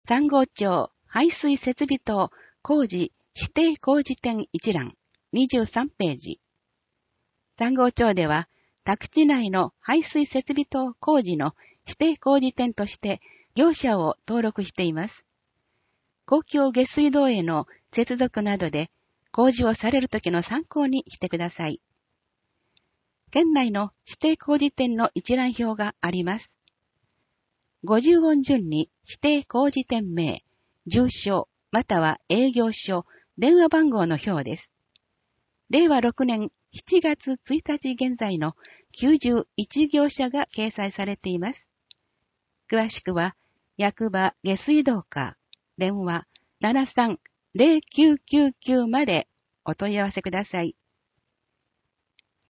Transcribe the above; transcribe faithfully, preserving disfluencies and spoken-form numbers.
三郷町排水設備等工事指定工事店一覧にじゅうさんページ。三郷町では、宅地内の排水設備等工事の指定工事店として業者を登録しています。公共下水道への接続などで工事をされるときの参考にしてください。県内の指定工事店の一覧表があります。ごじゅう音順に指定工事店名、住所、または営業所、電話番号の表です。れいわろくねんしちがつついたち現在のきゅうじゅういち業者が掲載されています。詳しくは、役場下水道課、電話 ななさんぜろきゅうきゅうきゅう までお問い合わせください。